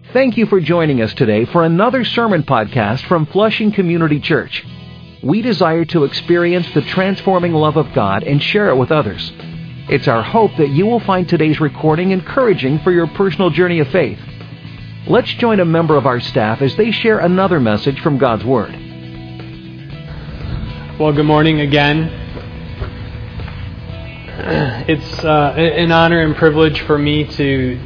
Thank you for joining us today for another sermon podcast from Flushing Community Church. We desire to experience the transforming love of God and share it with others. It's our hope that you will find today's recording encouraging for your personal journey of faith. Let's join a member of our staff as they share another message from God's Word. Well, good morning again. It's an honor and privilege for me to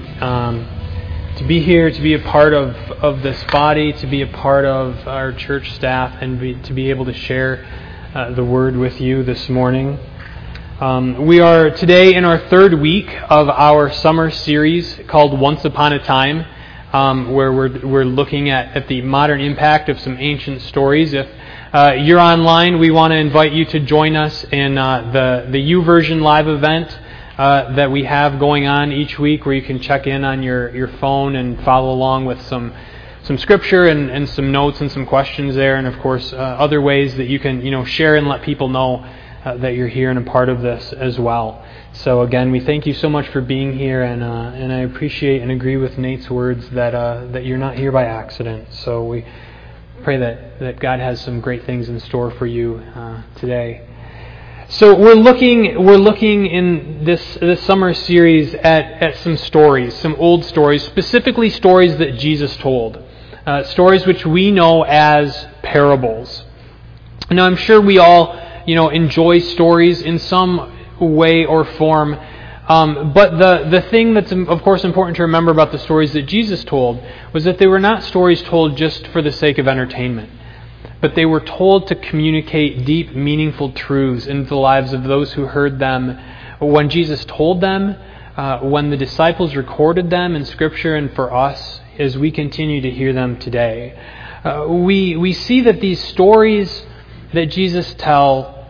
be here, to be a part of this body, to be a part of our church staff, and to be able to share the Word with you this morning. We are today in our third week of our summer series called Once Upon a Time, where we're looking at the modern impact of some ancient stories. If you're online, we want to invite you to join us in the YouVersion live event that we have going on each week, where you can check in on your phone and follow along with some scripture and some notes and some questions there, and of course other ways that you can share and let people know that you're here and a part of this as well. So again, we thank you so much for being here, and I appreciate and agree with Nate's words that you're not here by accident. So we pray that God has some great things in store for you today. So we're looking in this summer series at some stories, some old stories, specifically stories that Jesus told, stories which we know as parables. Now, I'm sure we all enjoy stories in some way or form, but the thing that's of course important to remember about the stories that Jesus told was that they were not stories told just for the sake of entertainment, but they were told to communicate deep, meaningful truths into the lives of those who heard them when Jesus told them, when the disciples recorded them in Scripture, and for us as we continue to hear them today. We see that these stories that Jesus tells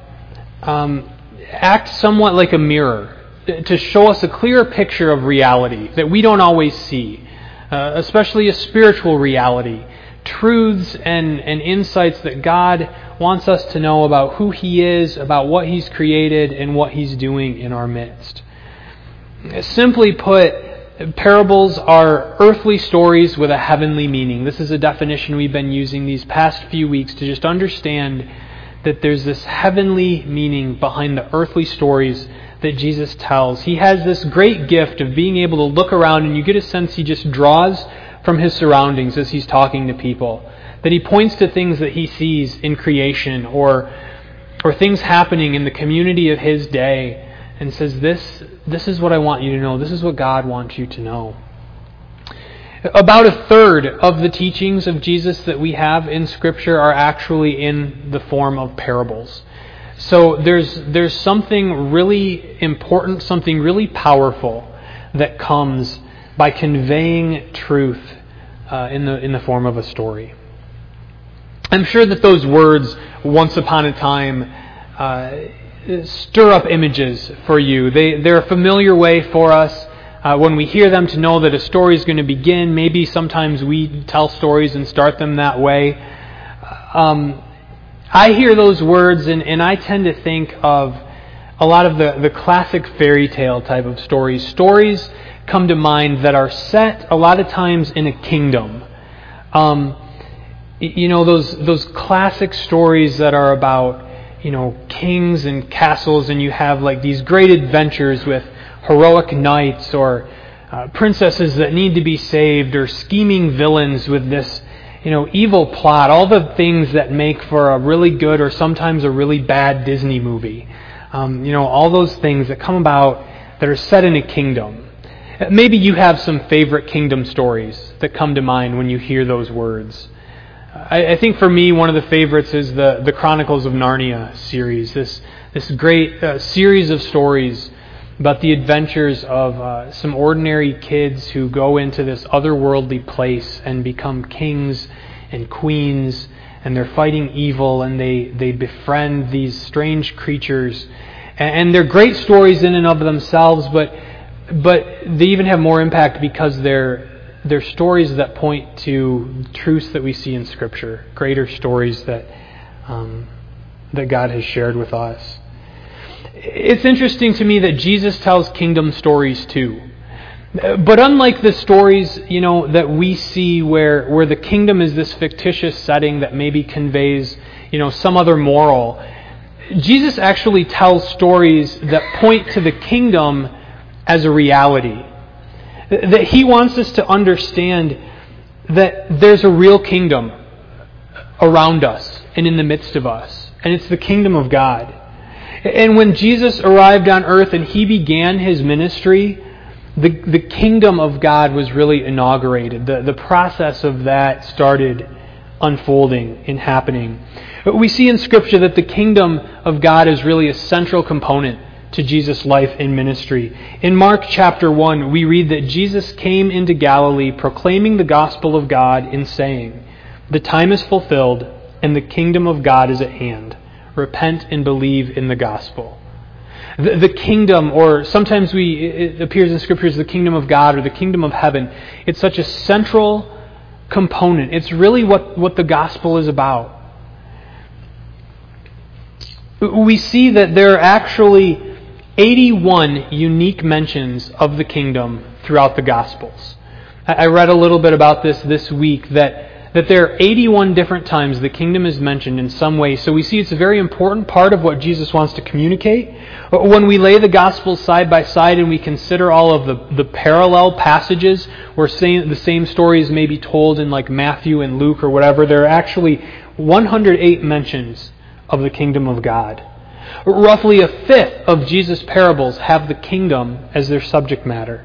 act somewhat like a mirror to show us a clearer picture of reality that we don't always see, especially a spiritual reality. Truths and insights that God wants us to know about who He is, about what He's created, and what He's doing in our midst. Simply put, parables are earthly stories with a heavenly meaning. This is a definition we've been using these past few weeks to just understand that there's this heavenly meaning behind the earthly stories that Jesus tells. He has this great gift of being able to look around, and you get a sense He just draws from His surroundings as He's talking to people, that He points to things that He sees in creation or things happening in the community of His day, and says, this is what I want you to know. This is what God wants you to know. About a third of the teachings of Jesus that we have in Scripture are actually in the form of parables. So there's something really important, something really powerful that comes by conveying truth in the form of a story. I'm sure that those words, once upon a time, stir up images for you. They're a familiar way for us when we hear them to know that a story is going to begin. Maybe sometimes we tell stories and start them that way. I hear those words and I tend to think of a lot of the classic fairy tale type of stories. Stories come to mind that are set a lot of times in a kingdom. Those classic stories that are about kings and castles, and you have like these great adventures with heroic knights or princesses that need to be saved, or scheming villains with this evil plot. All the things that make for a really good or sometimes a really bad Disney movie. All those things that come about that are set in a kingdom. Maybe you have some favorite kingdom stories that come to mind when you hear those words. I think for me, one of the favorites is the Chronicles of Narnia series. This great series of stories about the adventures of some ordinary kids who go into this otherworldly place and become kings and queens, and they're fighting evil, and they befriend these strange creatures. And they're great stories in and of themselves, but they even have more impact because they're stories that point to truths that we see in Scripture, greater stories that God has shared with us. It's interesting to me that Jesus tells kingdom stories too. But unlike the stories, that we see where the kingdom is this fictitious setting that maybe conveys, some other moral, Jesus actually tells stories that point to the kingdom as a reality. That he wants us to understand that there's a real kingdom around us and in the midst of us. And it's the kingdom of God. And when Jesus arrived on earth and he began his ministry, the kingdom of God was really inaugurated. The process of that started unfolding and happening. We see in Scripture that the kingdom of God is really a central component to Jesus' life and ministry. In Mark chapter 1, we read that Jesus came into Galilee proclaiming the gospel of God and saying, "The time is fulfilled and the kingdom of God is at hand. Repent and believe in the gospel." The kingdom, or sometimes it appears in Scripture as the kingdom of God or the kingdom of heaven, it's such a central component. It's really what the gospel is about. We see that there are actually 81 unique mentions of the kingdom throughout the Gospels. I read a little bit about this week, that there are 81 different times the kingdom is mentioned in some way. So we see it's a very important part of what Jesus wants to communicate. When we lay the Gospels side by side and we consider all of the parallel passages where the same stories may be told in like Matthew and Luke or whatever, there are actually 108 mentions of the kingdom of God. Roughly a fifth of Jesus' parables have the kingdom as their subject matter.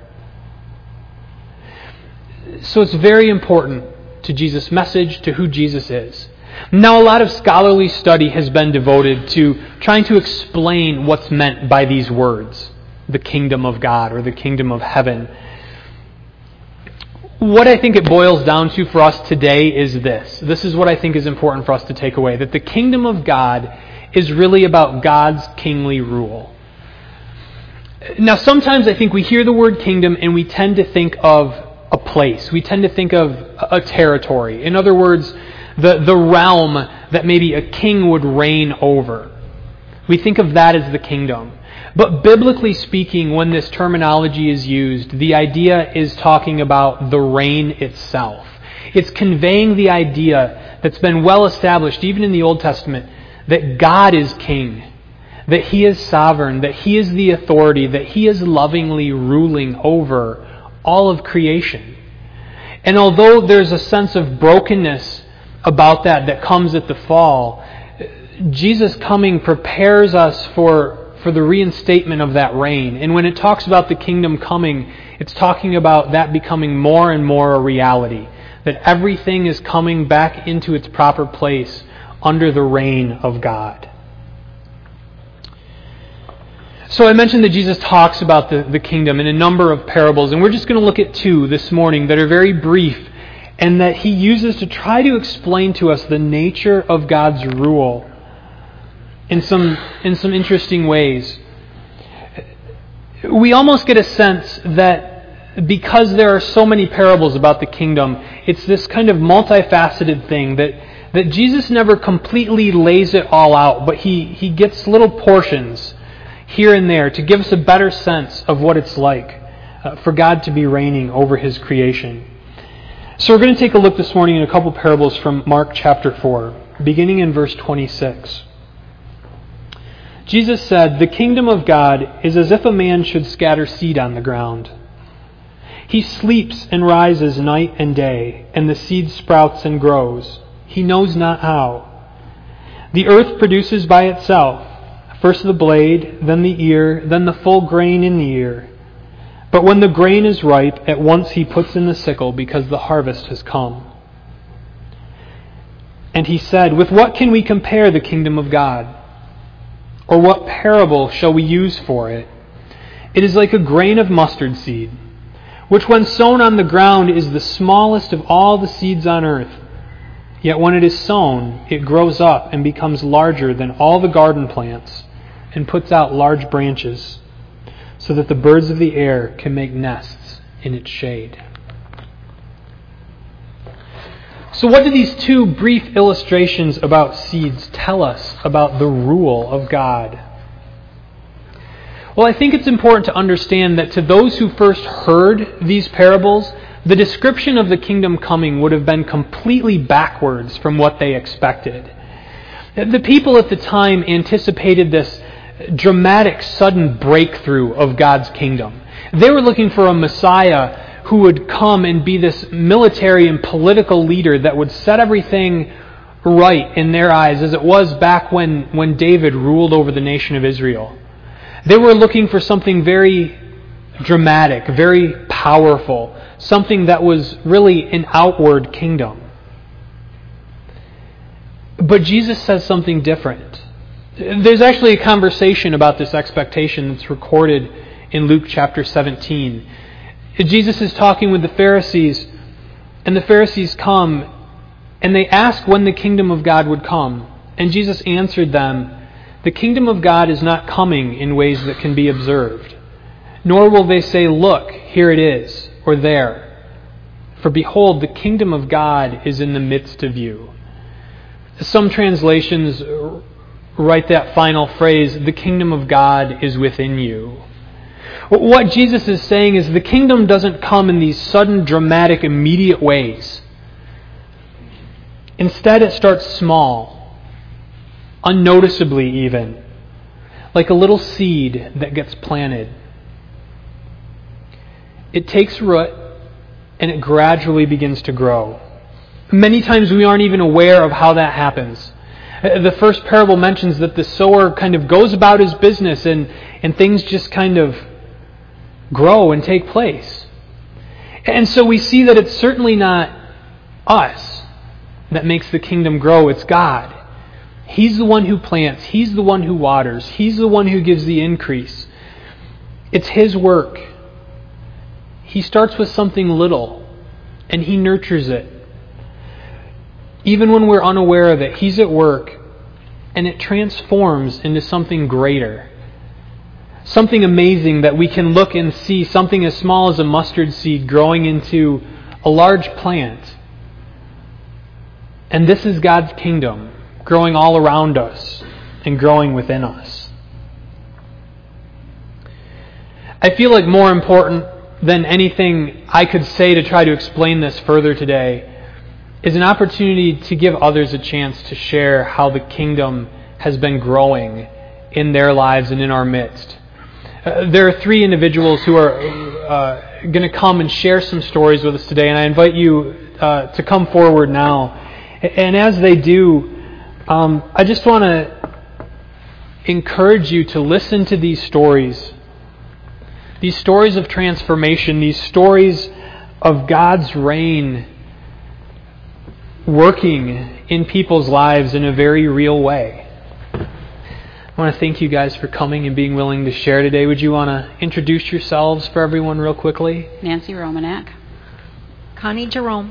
So it's very important to Jesus' message, to who Jesus is. Now, a lot of scholarly study has been devoted to trying to explain what's meant by these words, the kingdom of God or the kingdom of heaven. What I think it boils down to for us today is this. This is what I think is important for us to take away, that the kingdom of God is really about God's kingly rule. Now, sometimes I think we hear the word kingdom and we tend to think of a place. We tend to think of a territory. In other words, the realm that maybe a king would reign over. We think of that as the kingdom. But biblically speaking, when this terminology is used, the idea is talking about the reign itself. It's conveying the idea that's been well established, even in the Old Testament, that God is king, that he is sovereign, that he is the authority, that he is lovingly ruling over all of creation. And although there's a sense of brokenness about that comes at the fall, Jesus coming prepares us for the reinstatement of that reign. And when it talks about the kingdom coming, it's talking about that becoming more and more a reality, that everything is coming back into its proper place under the reign of God. So I mentioned that Jesus talks about the kingdom in a number of parables, and we're just going to look at two this morning that are very brief, and that he uses to try to explain to us the nature of God's rule in some interesting ways. We almost get a sense that because there are so many parables about the kingdom, it's this kind of multifaceted thing that Jesus never completely lays it all out, but he gets little portions here and there to give us a better sense of what it's like for God to be reigning over his creation. So we're going to take a look this morning in a couple parables from Mark chapter 4, beginning in verse 26. Jesus said, "The kingdom of God is as if a man should scatter seed on the ground. He sleeps and rises night and day, and the seed sprouts and grows. He knows not how. The earth produces by itself, first the blade, then the ear, then the full grain in the ear. But when the grain is ripe, at once he puts in the sickle, because the harvest has come." And he said, "With what can we compare the kingdom of God? Or what parable shall we use for it? It is like a grain of mustard seed, which when sown on the ground is the smallest of all the seeds on earth. Yet when it is sown, it grows up and becomes larger than all the garden plants, and puts out large branches, so that the birds of the air can make nests in its shade." So what do these two brief illustrations about seeds tell us about the rule of God? Well, I think it's important to understand that to those who first heard these parables, the description of the kingdom coming would have been completely backwards from what they expected. The people at the time anticipated this dramatic, sudden breakthrough of God's kingdom. They were looking for a Messiah who would come and be this military and political leader that would set everything right in their eyes, as it was back when David ruled over the nation of Israel. They were looking for something very dramatic, very powerful, something that was really an outward kingdom. But Jesus says something different. There's actually a conversation about this expectation that's recorded in Luke chapter 17. Jesus is talking with the Pharisees, and the Pharisees come, and they ask when the kingdom of God would come. And Jesus answered them, "The kingdom of God is not coming in ways that can be observed. Nor will they say, 'Look, here it is,' or 'there.' For behold, the kingdom of God is in the midst of you." Some translations write that final phrase, "The kingdom of God is within you." What Jesus is saying is the kingdom doesn't come in these sudden, dramatic, immediate ways. Instead, it starts small, unnoticeably even, like a little seed that gets planted. It takes root, and it gradually begins to grow. Many times we aren't even aware of how that happens. The first parable mentions that the sower kind of goes about his business and things just kind of grow and take place. And so we see that it's certainly not us that makes the kingdom grow, it's God. He's the one who plants, He's the one who waters, He's the one who gives the increase. It's His work. He starts with something little, and He nurtures it. Even when we're unaware of it, He's at work, and it transforms into something greater. Something amazing that we can look and see, something as small as a mustard seed growing into a large plant. And this is God's kingdom, growing all around us and growing within us. I feel like more important than anything I could say to try to explain this further today is an opportunity to give others a chance to share how the kingdom has been growing in their lives and in our midst. There are 3 individuals who are going to come and share some stories with us today, and I invite you to come forward now. And as they do, I just want to encourage you to listen to these stories of transformation, these stories of God's reign working in people's lives in a very real way. I want to thank you guys for coming and being willing to share today. Would you want to introduce yourselves for everyone real quickly? Nancy Romanak. Connie Jerome.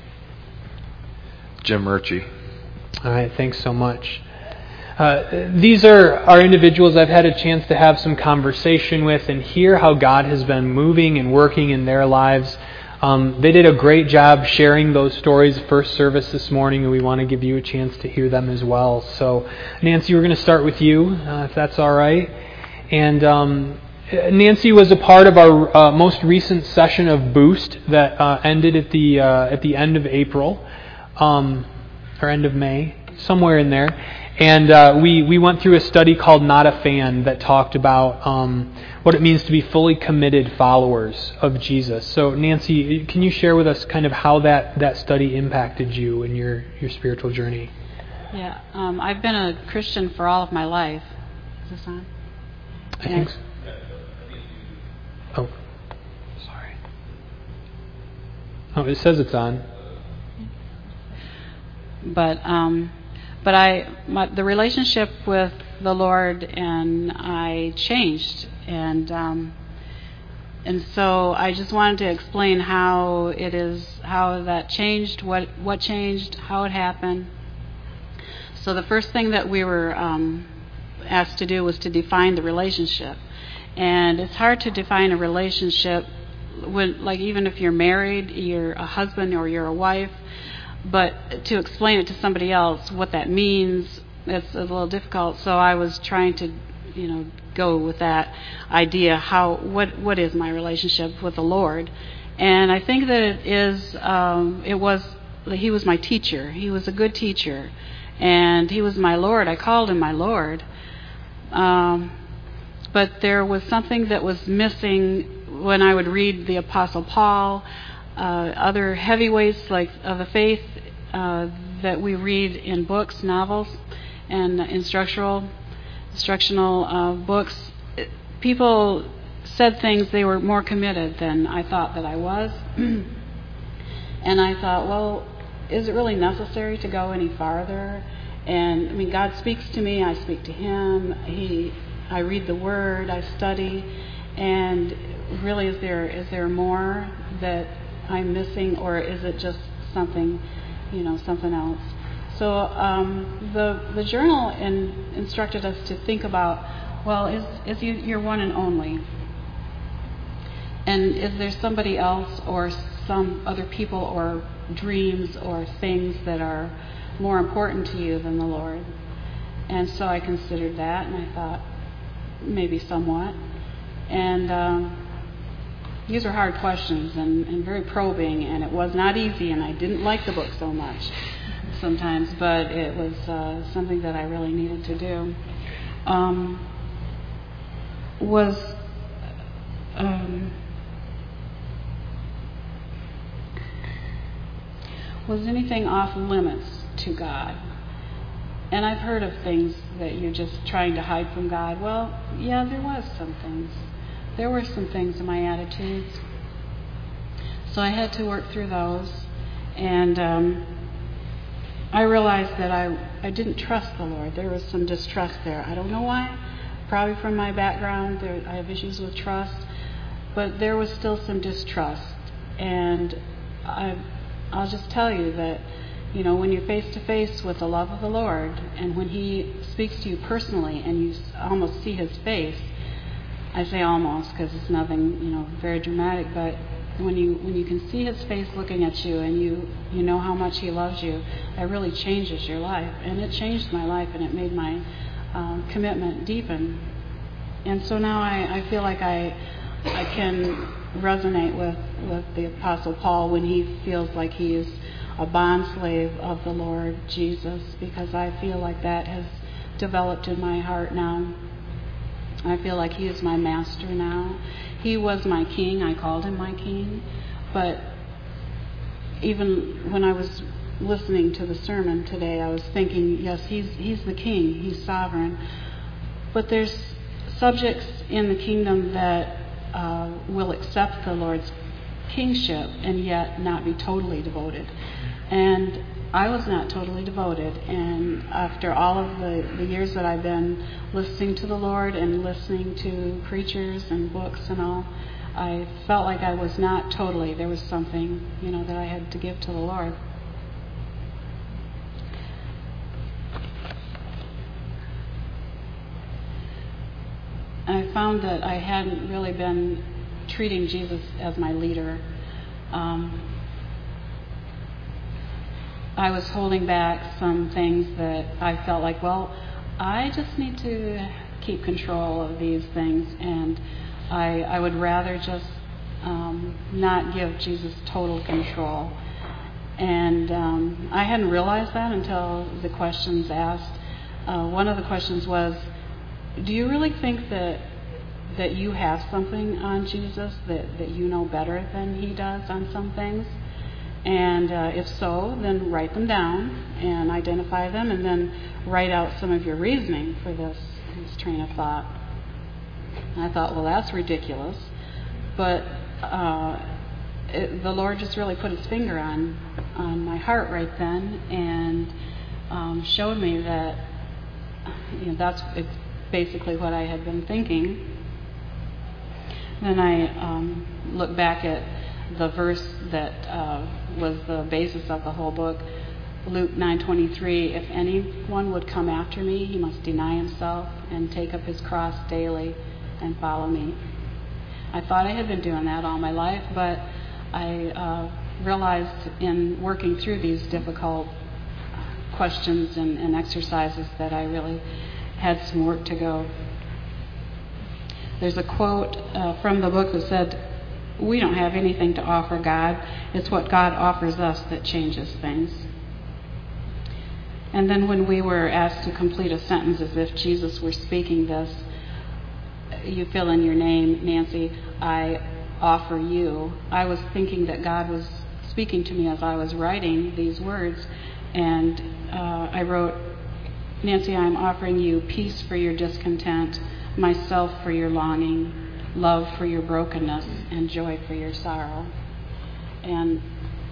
Jim Murchie. All right, thanks so much. These are individuals I've had a chance to have some conversation with and hear how God has been moving and working in their lives. They did a great job sharing those stories first service this morning, and we want to give you a chance to hear them as well. So, Nancy, we're going to start with you, if that's all right. And Nancy was a part of our most recent session of Boost that ended at the end of April, or end of May, somewhere in there. And we went through a study called Not a Fan that talked about what it means to be fully committed followers of Jesus. So, Nancy, can you share with us kind of how that study impacted you in your spiritual journey? Yeah, I've been a Christian for all of my life. Is this on? I think so. Oh, sorry. Oh, it says it's on. But the relationship with the Lord and I changed, and so I just wanted to explain how that changed, what changed, how it happened. So the first thing that we were asked to do was to define the relationship, and it's hard to define a relationship when, like, even if you're married, you're a husband or you're a wife. But to explain it to somebody else, what that means, it's a little difficult. So I was trying to, go go with that idea. What is my relationship with the Lord? And I think that he was my teacher. He was a good teacher, and he was my Lord. I called him my Lord. But there was something that was missing when I would read the Apostle Paul, other heavyweights of the faith that we read in books, novels, and instructional books. People said things, they were more committed than I thought that I was. And I thought, well, is it really necessary to go any farther? And I mean, God speaks to me, I speak to him. I read the Word, I study, and really, is there more that I'm missing, or is it just something else? So the journal instructed us to think about, well, is your one and only? And is there somebody else or some other people or dreams or things that are more important to you than the Lord? And so I considered that, and I thought, maybe somewhat. And these are hard questions and very probing, and it was not easy, and I didn't like the book so much sometimes, but it was something that I really needed to do. Was anything off limits to God? And I've heard of things that you're just trying to hide from God. Well, yeah, there was some things. There were some things in my attitudes. So I had to work through those. And I realized that I didn't trust the Lord. There was some distrust there. I don't know why. Probably from my background. I have issues with trust. But there was still some distrust. And I'll just tell you that, when you're face to face with the love of the Lord, and when he speaks to you personally and you almost see his face, I say almost because it's nothing, very dramatic, but when you can see his face looking at you and you know how much he loves you, that really changes your life. And it changed my life, and it made my commitment deepen. And so now I feel like I can resonate with the Apostle Paul when he feels like he is a bondslave of the Lord Jesus, because I feel like that has developed in my heart now. I feel like he is my master now. He was my king. I called him my king. But even when I was listening to the sermon today, I was thinking, yes, he's the king. He's sovereign. But there's subjects in the kingdom that will accept the Lord's kingship and yet not be totally devoted. And I was not totally devoted. And after all of the years that I've been listening to the Lord and listening to preachers and books and all, I felt like I was not totally. There was something, that I had to give to the Lord. I found that I hadn't really been treating Jesus as my leader. I was holding back some things that I felt like, well, I just need to keep control of these things, and I would rather just not give Jesus total control. And I hadn't realized that until the questions asked. One of the questions was, do you really think that you have something on Jesus that you know better than he does on some things? And if so, then write them down and identify them, and then write out some of your reasoning for this train of thought. And I thought, well, that's ridiculous. But the Lord just really put his finger on my heart right then, and showed me that that's basically what I had been thinking. Then I look back at the verse that was the basis of the whole book, Luke 9:23. If anyone would come after me, he must deny himself and take up his cross daily and follow me. I thought I had been doing that all my life, but I realized in working through these difficult questions and exercises that I really had some work to go. There's a quote from the book that said, "We don't have anything to offer God. It's what God offers us that changes things." And then when we were asked to complete a sentence as if Jesus were speaking this, you fill in your name, Nancy, I offer you. I was thinking that God was speaking to me as I was writing these words, and I wrote, Nancy, I'm offering you peace for your discontent, myself for your longing, love for your brokenness, and joy for your sorrow. And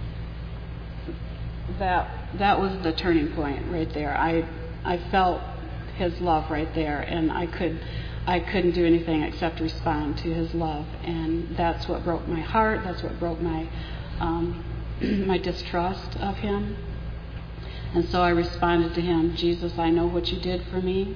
that was the turning point right there. I felt his love right there, and I couldn't do anything except respond to his love, and that's what broke my heart. That's what broke my my distrust of him. And so I responded to him, Jesus, I know what you did for me.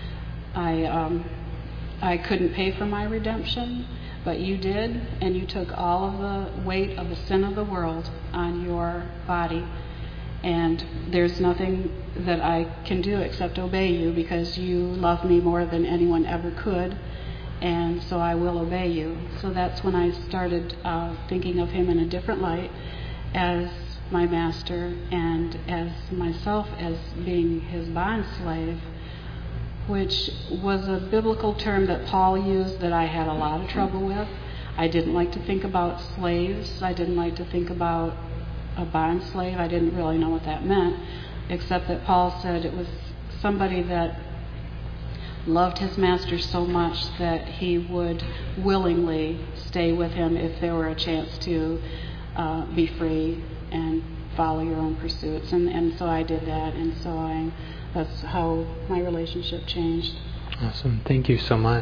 I couldn't pay for my redemption, but you did, and you took all of the weight of the sin of the world on your body. And there's nothing that I can do except obey you, because you love me more than anyone ever could, and so I will obey you. So that's when I started thinking of him in a different light, as my master and as myself as being his bond slave, which was a biblical term that Paul used that I had a lot of trouble with. I didn't like to think about slaves. I didn't like to think about a bond slave. I didn't really know what that meant, except that Paul said it was somebody that loved his master so much that he would willingly stay with him if there were a chance to be free and follow your own pursuits. And so I did that, and so that's how my relationship changed. Awesome. Thank you so much.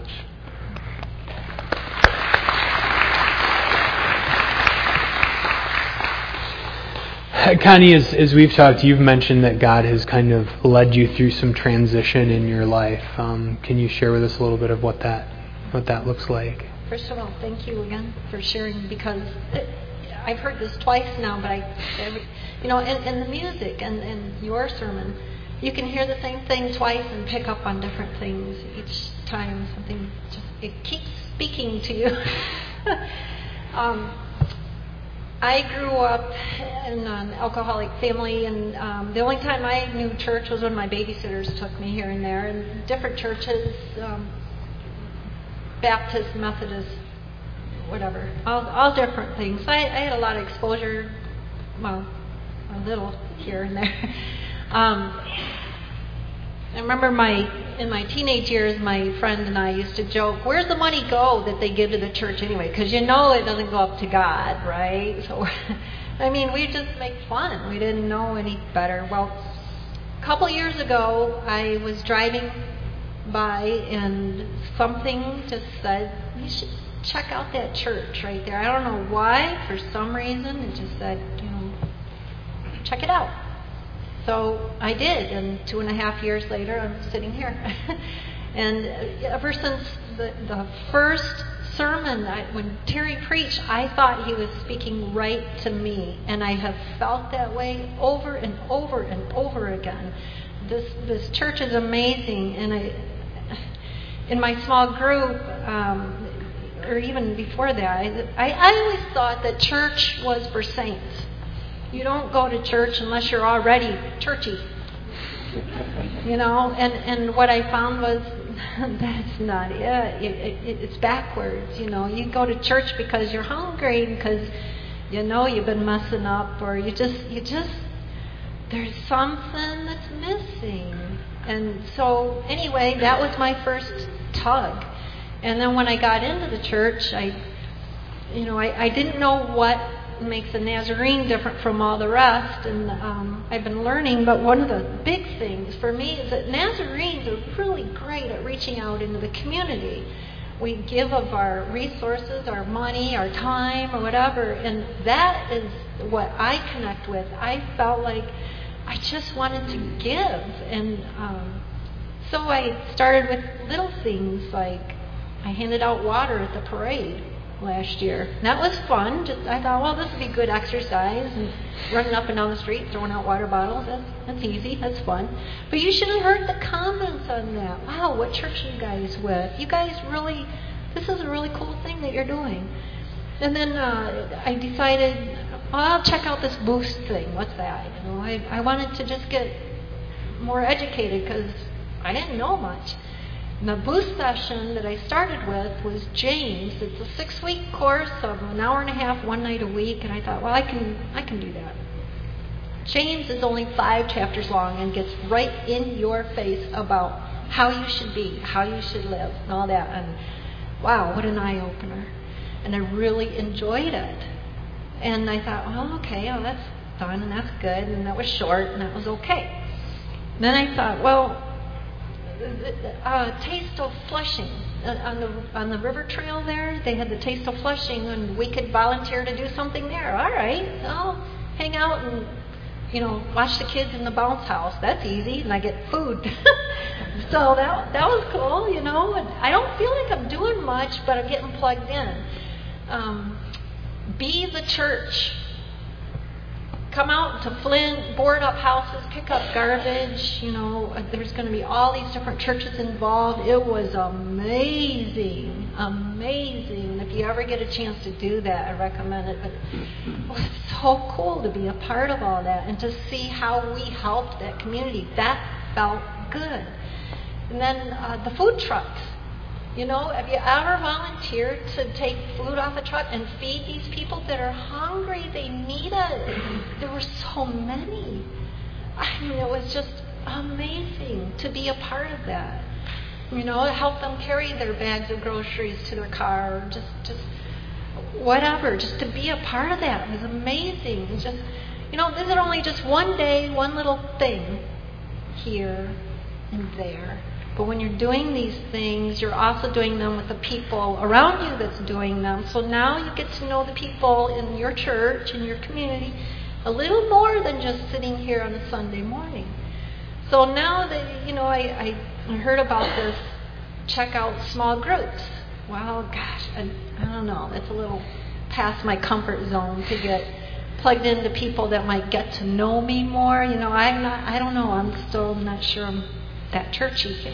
Connie, as we've talked, you've mentioned that God has kind of led you through some transition in your life. Can you share with us a little bit of what that looks like? First of all, thank you again for sharing, because I've heard this twice now, but in the music and your sermon, you can hear the same thing twice and pick up on different things each time. Something it keeps speaking to you. I grew up in an alcoholic family, and the only time I knew church was when my babysitters took me here and there, and different churches, Baptist, Methodist, whatever, all different things. I had a lot of exposure, well, a little here and there. I remember in my teenage years, my friend and I used to joke, where's the money go that they give to the church anyway? Because it doesn't go up to God, right? So, we just make fun. We didn't know any better. Well, a couple years ago, I was driving by, and something just said, you should check out that church right there. I don't know why. For some reason, it just said, check it out. So I did, and 2.5 years later, I'm sitting here. And ever since the first sermon, when Terry preached, I thought he was speaking right to me, and I have felt that way over and over and over again. This church is amazing, and in my small group, or even before that, I always thought that church was for saints. You don't go to church unless you're already churchy. And what I found was that's not it. It's backwards. You go to church because you're hungry, because you've been messing up, or you just there's something that's missing. And so anyway, that was my first tug. And then when I got into the church, I didn't know what makes a Nazarene different from all the rest, and I've been learning, but one of the big things for me is that Nazarenes are really great at reaching out into the community. We give of our resources, our money, our time, or whatever, and that is what I connect with. I felt like I just wanted to give, and so I started with little things, like I handed out water at the parade last year. And that was fun. I thought, well, this would be good exercise, and running up and down the street, throwing out water bottles, that's easy, that's fun. But you should have heard the comments on that. Wow, what church are you guys with? You guys really, this is a really cool thing that you're doing. And then I decided, well, I'll check out this Boost thing. What's that? You know, I wanted to just get more educated because I didn't know much. And the Boost session that I started with was James. It's a 6-week course of an hour and a half, one night a week. And I thought, well, I can do that. James is only 5 chapters long and gets right in your face about how you should be, how you should live, and all that. And wow, what an eye-opener. And I really enjoyed it. And I thought, well, okay, that's done, and that's good, and that was short, and that was okay. Then I thought, well, Taste of Flushing. On the river trail there, they had the Taste of Flushing, and we could volunteer to do something there. All right, I'll hang out and, you know, watch the kids in the bounce house. That's easy, and I get food. So that was cool, you know. And I don't feel like I'm doing much, but I'm getting plugged in. Be the church. Come out to Flint, board up houses, pick up garbage. You know, there's going to be all these different churches involved. It was amazing, amazing. If you ever get a chance to do that, I recommend it. But it was so cool to be a part of all that and to see how we helped that community. That felt good. And then the food trucks. You know, have you ever volunteered to take food off a truck and feed these people that are hungry? They need it. There were so many. I mean, it was just amazing to be a part of that. You know, to help them carry their bags of groceries to their car, or just whatever. Just to be a part of that was amazing. It's just, you know, this is only just one day, one little thing here and there. But when you're doing these things, you're also doing them with the people around you that's doing them. So now you get to know the people in your church, in your community, a little more than just sitting here on a Sunday morning. So now that, you know, I heard about this, check out small groups. Well, gosh, I don't know. It's a little past my comfort zone to get plugged into people that might get to know me more. You know, I don't know. I'm still not sure I'm that churchy.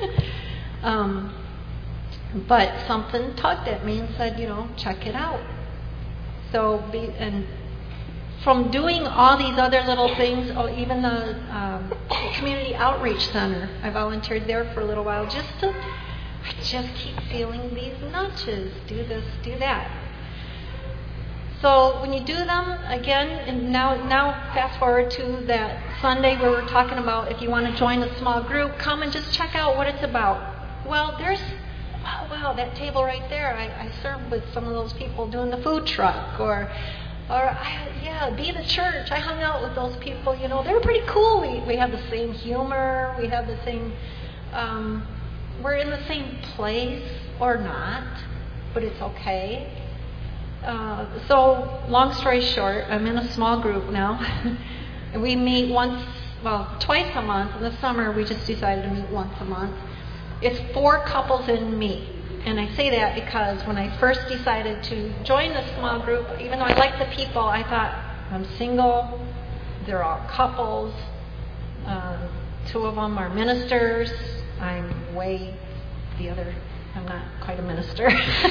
But something tugged at me and said, you know, check it out. So, and from doing all these other little things, even the community outreach center, I volunteered there for a little while I just keep feeling these nudges, do this, do that. So when you do them, again, and now fast forward to that Sunday where we're talking about if you want to join a small group, come and just check out what it's about. Well, wow, that table right there, I served with some of those people doing the food truck, be the church. I hung out with those people, you know, they were pretty cool. We have the same humor, we have the same, we're in the same place or not, but it's okay. So, long story short, I'm in a small group now. We meet twice a month. In the summer, we just decided to meet once a month. It's 4 couples and me. And I say that because when I first decided to join the small group, even though I liked the people, I thought, I'm single, they're all couples, 2 of them are ministers, I'm not quite a minister.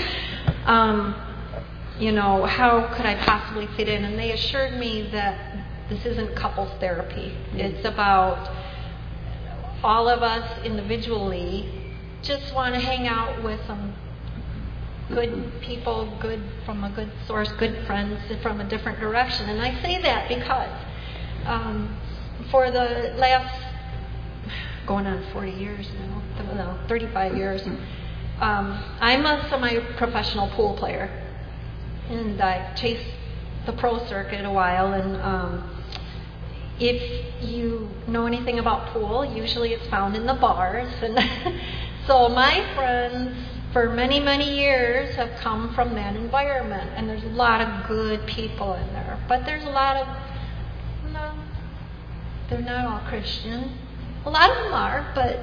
You know, how could I possibly fit in? And they assured me that this isn't couples therapy. It's about all of us individually just want to hang out with some good people, good from a good source, good friends from a different direction. And I say that because for the last, going on 40 years now, 35 years, I'm a semi-professional pool player. And I chased the pro circuit a while, and if you know anything about pool, usually it's found in the bars. And so my friends for many, many years have come from that environment, and there's a lot of good people in there. But there's a lot of, no, they're not all Christian. A lot of them are, but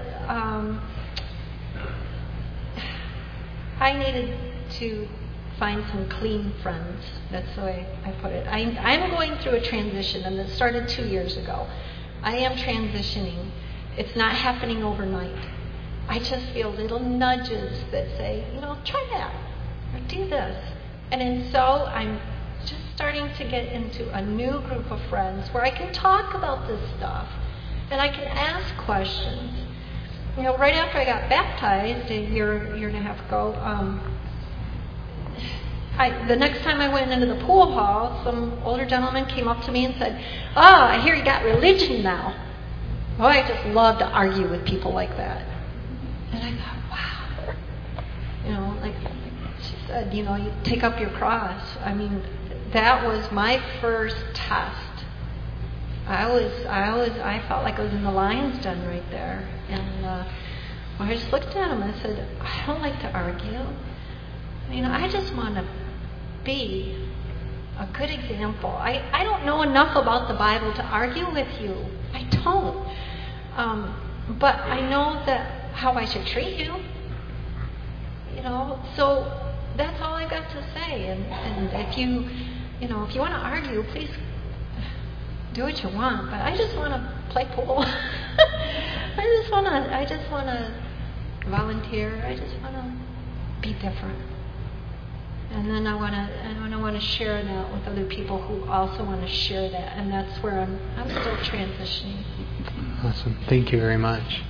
I needed to find some clean friends. That's the way I put it. I'm going through a transition, and it started 2 years ago. I am transitioning. It's not happening overnight. I just feel little nudges that say, try that, or do this. And so I'm just starting to get into a new group of friends where I can talk about this stuff and I can ask questions. Right after I got baptized a year and a half ago, the next time I went into the pool hall, some older gentleman came up to me and said, I hear you got religion now. Oh, I just love to argue with people like that. And I thought, wow. Like she said, you take up your cross. I mean, that was my first test. I felt like I was in the lion's den right there. And I just looked at him and I said, I don't like to argue. I just want to be a good example. I don't know enough about the Bible to argue with you. I don't. But I know that how I should treat you. So that's all I got to say. And if you want to argue, please do what you want. But I just want to play pool. I just want to volunteer. I just want to be different. And then I want to share that with other people who also want to share that, and that's where I'm still transitioning. Awesome. Thank you very much.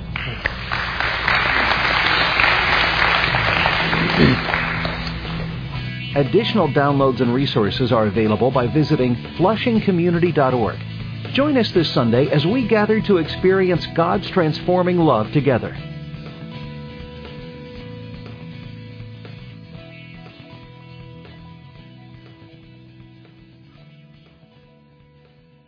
Additional downloads and resources are available by visiting flushingcommunity.org. Join us this Sunday as we gather to experience God's transforming love together.